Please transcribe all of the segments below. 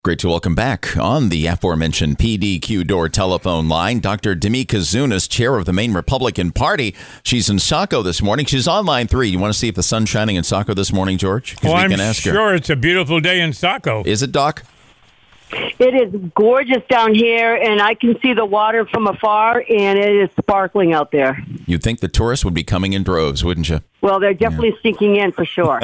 Great to welcome back on the aforementioned PDQ Door telephone line, Dr. Demi Kouzounas, chair of the Maine Republican Party. She's in Saco this morning. She's on line 3. You want to see if the sun's shining in Saco this morning, George? Well, I'm sure it's a beautiful day in Saco. Is it, Doc? It is gorgeous down here, and I can see the water from afar, and it is sparkling out there. You'd think the tourists would be coming in droves, wouldn't you? Well, they're definitely sneaking in for sure.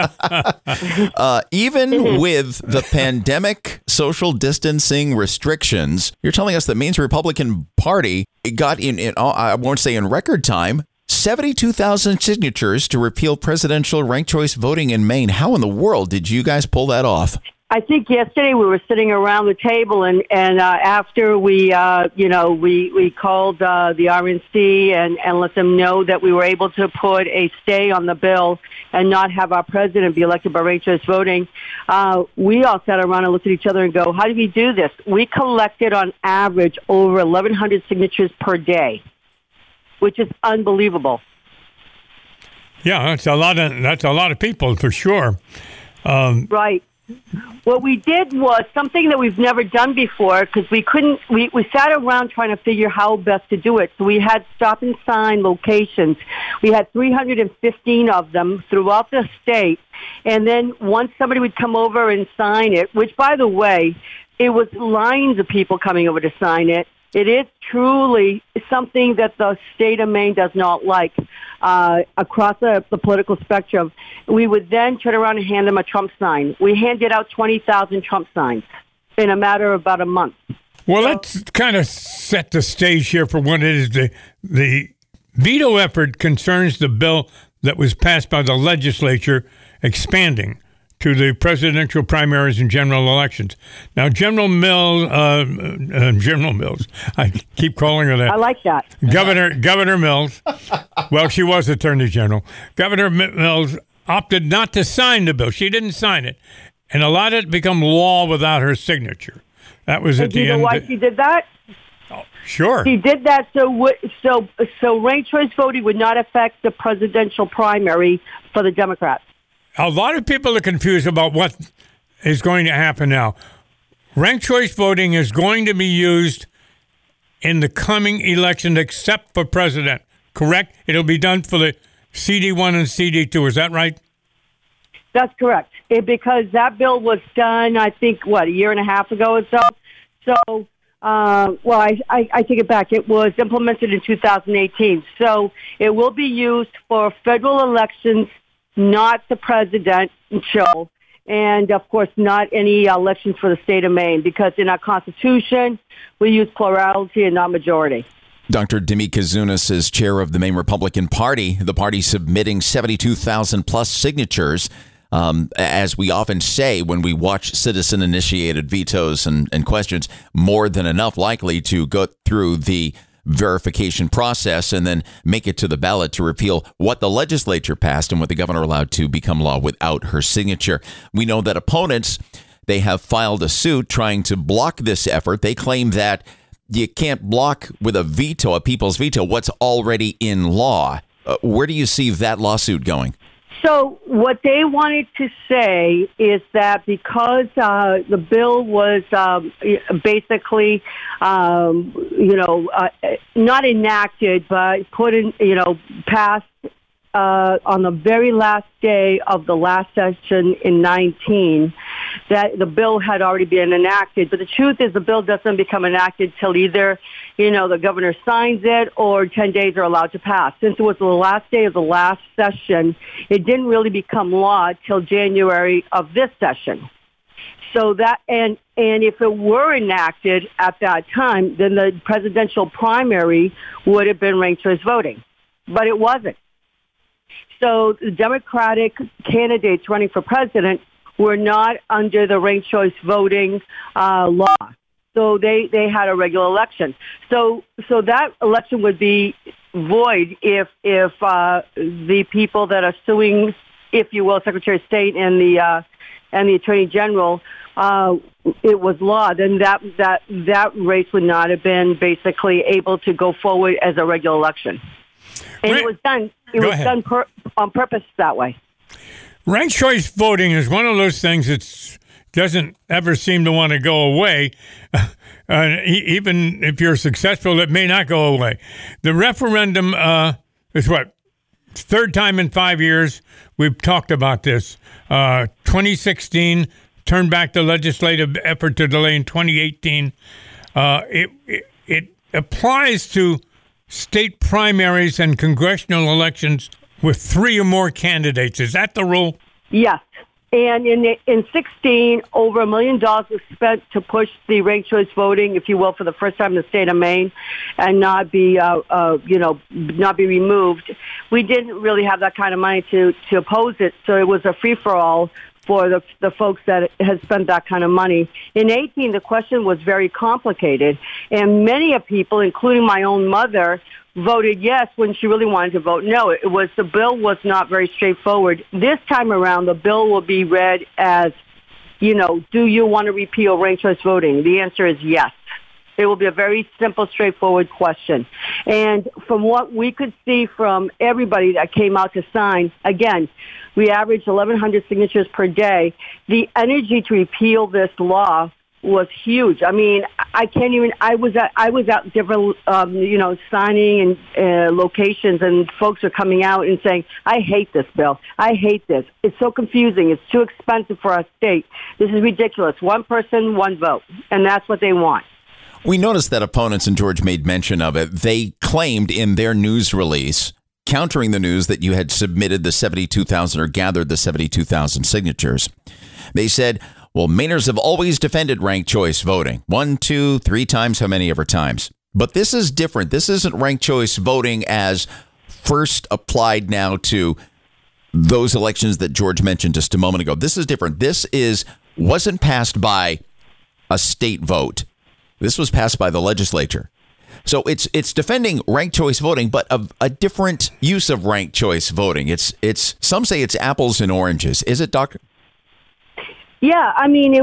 Even with the pandemic social distancing restrictions, you're telling us that Maine's Republican Party got in I won't say in record time, 72,000 signatures to repeal presidential ranked choice voting in Maine. How in the world did you guys pull that off? I think yesterday we were sitting around the table, and after we called the RNC and let them know that we were able to put a stay on the bill and not have our president be elected by ranked choice voting, we all sat around and looked at each other and go, how did we do this? We collected on average over 1,100 signatures per day, which is unbelievable. Yeah, that's a lot of people for sure. Right. What we did was something that we've never done before, because we sat around trying to figure how best to do it. So we had stop and sign locations. We had 315 of them throughout the state. And then once somebody would come over and sign it, which, by the way, it was lines of people coming over to sign it. It is truly something that the state of Maine does not like across the political spectrum. We would then turn around and hand them a Trump sign. We handed out 20,000 Trump signs in a matter of about a month. Well, let's kind of set the stage here for what it is. The veto effort concerns the bill that was passed by the legislature expanding to the presidential primaries and general elections. Now, General Mills, I keep calling her that. I like that. Governor Mills, well, she was Attorney General. Governor Mills opted not to sign the bill. She didn't sign it and allowed it to become law without her signature. That was at the end. Do you know why she did that? Oh, sure. She did that so ranked choice voting would not affect the presidential primary for the Democrats. A lot of people are confused about what is going to happen now. Ranked choice voting is going to be used in the coming election except for president, correct? It'll be done for the CD1 and CD2. Is that right? That's correct. Because that bill was done, I think, a year and a half ago or so. So, I take it back. It was implemented in 2018. So it will be used for federal elections, not the presidential, and, of course, not any elections for the state of Maine, because in our Constitution, we use plurality and not majority. Dr. Demi Kouzounas is chair of the Maine Republican Party, the party submitting 72,000 plus signatures. As we often say when we watch citizen-initiated vetoes and questions, more than enough likely to go through the verification process and then make it to the ballot to repeal what the legislature passed and what the governor allowed to become law without her signature. We know that opponents, they have filed a suit trying to block this effort. They claim that you can't block with a veto, a people's veto, what's already in law. Where do you see that lawsuit going? So what they wanted to say is that because the bill was basically, not enacted, but put in, passed on the very last day of the last session in 19, that the bill had already been enacted. But the truth is the bill doesn't become enacted till either, the governor signs it or 10 days are allowed to pass. Since it was the last day of the last session, it didn't really become law till January of this session. So that, and if it were enacted at that time, then the presidential primary would have been ranked choice voting. But it wasn't. So the Democratic candidates running for president were not under the ranked choice voting law. So they had a regular election. So that election would be void if the people that are suing, if you will, Secretary of State and the Attorney General, it was law. Then that race would not have been basically able to go forward as a regular election. And it was done. It was done on purpose that way. Ranked choice voting is one of those things that's doesn't ever seem to want to go away. Even if you're successful, it may not go away. The referendum is what? Third time in 5 years we've talked about this. 2016, turned back the legislative effort to delay in 2018. It applies to state primaries and congressional elections with 3 or more candidates. Is that the rule? Yes. And in 16, over $1 million was spent to push the ranked choice voting, if you will, for the first time in the state of Maine, and not be, not be removed. We didn't really have that kind of money to oppose it, so it was a free for all for the folks that had spent that kind of money. In 18, the question was very complicated, and many of people, including my own mother, voted yes when she really wanted to vote no. The bill was not very straightforward. This time around, the bill will be read as, do you want to repeal ranked choice voting? The answer is yes. It will be a very simple, straightforward question. And from what we could see from everybody that came out to sign, again, we averaged 1,100 signatures per day. The energy to repeal this law was huge. I mean, I can't even. I was at different, signing and locations, and folks are coming out and saying, "I hate this bill. I hate this. It's so confusing. It's too expensive for our state. This is ridiculous. One person, one vote, and that's what they want." We noticed that opponents, and George made mention of it, they claimed in their news release, countering the news that you had submitted the 72,000 or gathered the 72,000 signatures. They said, well, Mainers have always defended ranked choice voting. 1, 2, 3 times, how many ever times? But this is different. This isn't ranked choice voting as first applied now to those elections that George mentioned just a moment ago. This is different. This wasn't passed by a state vote. This was passed by the legislature. So it's defending ranked choice voting, but a different use of ranked choice voting. It's some say it's apples and oranges. Is it, Doctor? Yeah, I mean,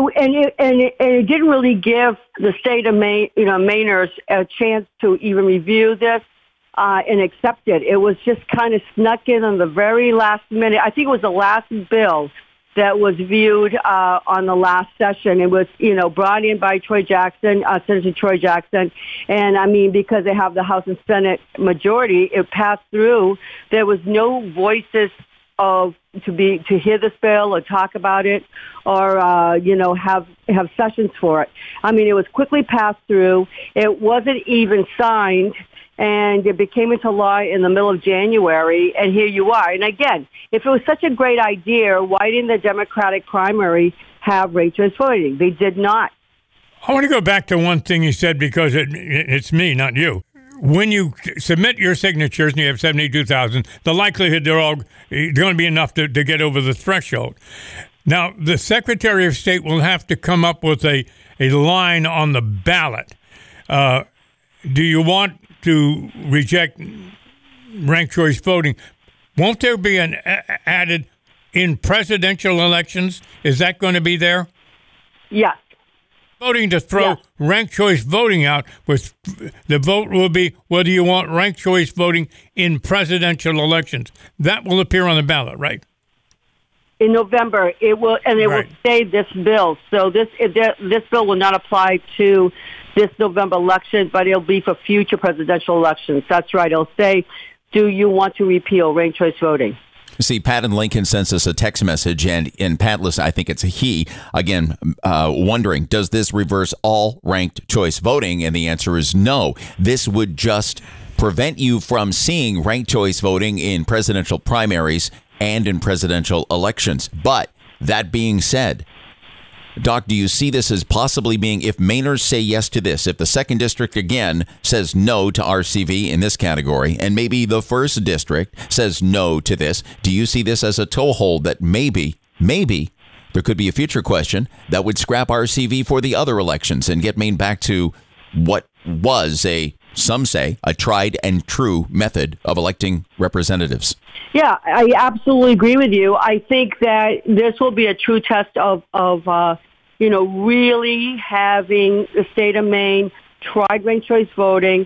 it didn't really give the state of Maine, Mainers a chance to even review this and accept it. It was just kind of snuck in on the very last minute. I think it was the last bill that was viewed on the last session. It was, brought in by Senator Troy Jackson. And I mean, because they have the House and Senate majority, it passed through. There was no voices to hear this bill or talk about it or, have sessions for it. I mean, it was quickly passed through. It wasn't even signed. And it became into law in the middle of January, and here you are. And again, if it was such a great idea, why didn't the Democratic primary have ranked choice voting? They did not. I want to go back to one thing you said because it's me, not you. When you submit your signatures and you have 72,000, the likelihood they're going to be enough to get over the threshold. Now, the Secretary of State will have to come up with a line on the ballot. Do you want to reject ranked choice voting? Won't there be an added in presidential elections? Is that going to be there? Yes. Voting to throw ranked choice voting out, with the vote will be whether you want ranked choice voting in presidential elections. That will appear on the ballot, right? In November, it will, and it will say this bill. So this bill will not apply to this November election, but it'll be for future presidential elections. That's right. It'll say, do you want to repeal ranked choice voting? See, Pat in Lincoln sends us a text message, and in Pat, listen, I think it's a he, again, wondering, does this reverse all ranked choice voting? And the answer is no. This would just prevent you from seeing ranked choice voting in presidential primaries and in presidential elections. But that being said, Doc, do you see this as possibly being, if Mainers say yes to this, if the 2nd District again says no to RCV in this category, and maybe the 1st District says no to this, do you see this as a toehold that maybe there could be a future question that would scrap RCV for the other elections and get Maine back to what was some say, a tried and true method of electing representatives? Yeah, I absolutely agree with you. I think that this will be a true test of really having the state of Maine tried ranked choice voting,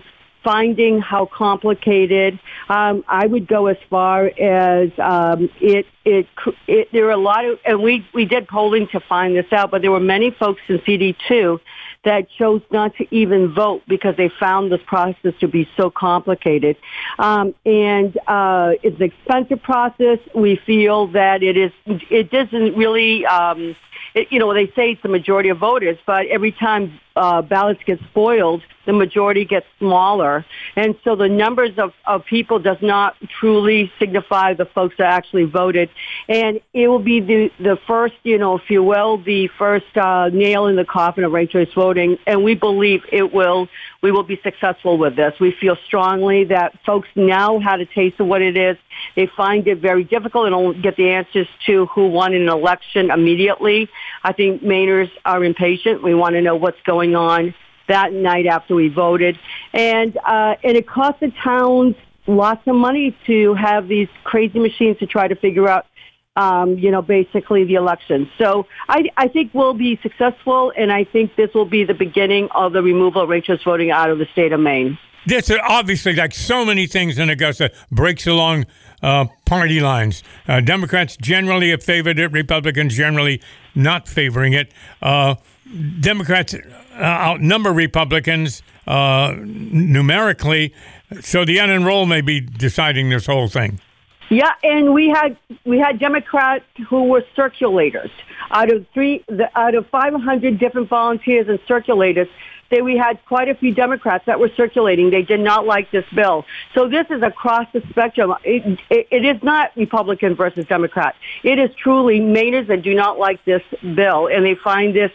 finding how complicated. I would go as far as there are a lot of, and we did polling to find this out, but there were many folks in CD2 that chose not to even vote because they found this process to be so complicated. And it's an expensive process. We feel that it doesn't really, they say it's the majority of voters, but every time ballots get spoiled, the majority gets smaller. And so the numbers of people does not truly signify the folks that actually voted. And it will be the first, if you will, the first nail in the coffin of ranked choice voting. And we believe we will be successful with this. We feel strongly that folks now had a taste of what it is. They find it very difficult and don't get the answers to who won an election immediately. I think Mainers are impatient. We want to know what's going on that night after we voted. And it cost the towns lots of money to have these crazy machines to try to figure out, basically the election. So I think we'll be successful, and I think this will be the beginning of the removal of ranked choice voting out of the state of Maine. This is obviously, like so many things in Augusta, breaks along party lines. Democrats generally have favored it. Republicans generally not favoring it. Democrats outnumber Republicans numerically, so the unenrolled may be deciding this whole thing. Yeah, and we had Democrats who were circulators. Out of 500 different volunteers and circulators, we had quite a few Democrats that were circulating. They did not like this bill. So this is across the spectrum. It is not Republican versus Democrat. It is truly Mainers that do not like this bill, and they find this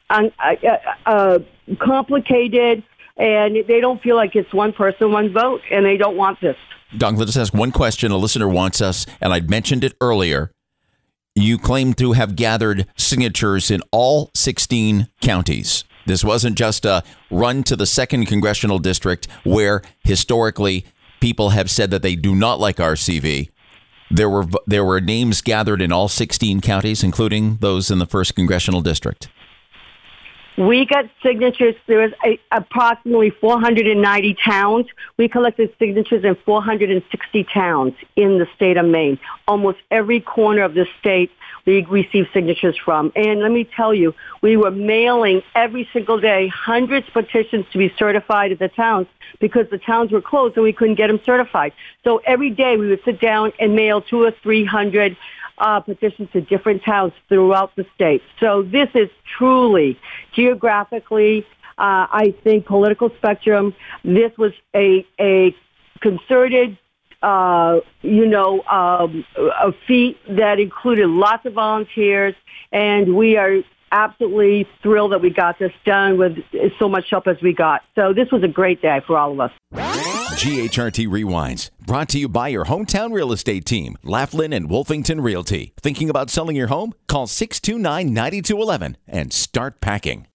complicated, and they don't feel like it's one person, one vote, and they don't want this. Doc, let's ask one question. A listener wants us, and I mentioned it earlier. You claim to have gathered signatures in all 16 counties. This wasn't just a run to the 2nd Congressional District where historically people have said that they do not like RCV. There were names gathered in all 16 counties, including those in the 1st Congressional District. We got signatures. There was approximately 490 towns. We collected signatures in 460 towns in the state of Maine. Almost every corner of the state we received signatures from. And let me tell you, we were mailing every single day hundreds of petitions to be certified at the towns because the towns were closed and we couldn't get them certified. So every day we would sit down and mail 200 or 300 petitions to different towns throughout the state. So this is truly geographically, I think, political spectrum. This was a concerted, a feat that included lots of volunteers, and we are absolutely thrilled that we got this done with so much help as we got. So this was a great day for all of us. GHRT Rewinds, brought to you by your hometown real estate team, Laughlin and Wolfington Realty. Thinking about selling your home? Call 629-9211 and start packing.